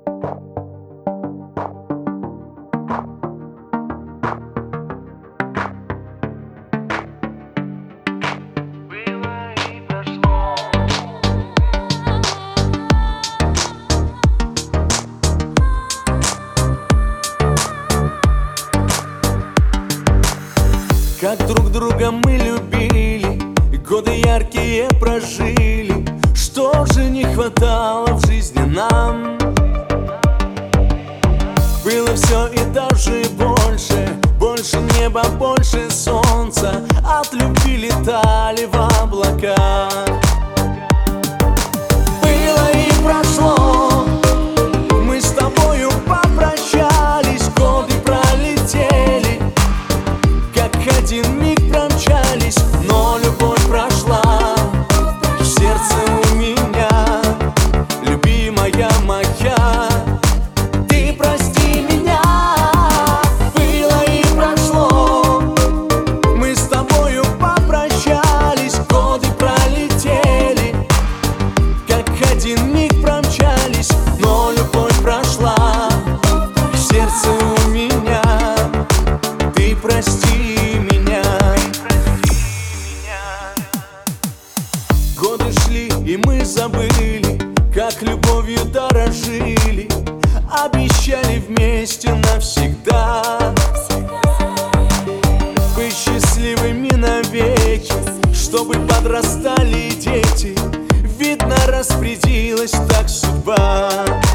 Как друг друга мы любили, и годы яркие прожили. Что же не хватало в жизни нам? Было все и даже больше. Больше неба, больше солнца. От любви летали в облаках. Было и прошло, мы с тобою попрощались. Годы пролетели, как один миг промчались. Но любовь прошла в сердце у меня, любимая моя. Ты прости меня. Было и прошло, мы с тобою попрощались. Годы пролетели, как один миг промчались. Но любовь прошла в сердце у меня. Ты прости меня. Годы шли, и мы забыли, как любовью дорожили. Обещали вместе навсегда быть счастливыми навеки, чтобы подрастали дети. Видно, распорядилась так судьба.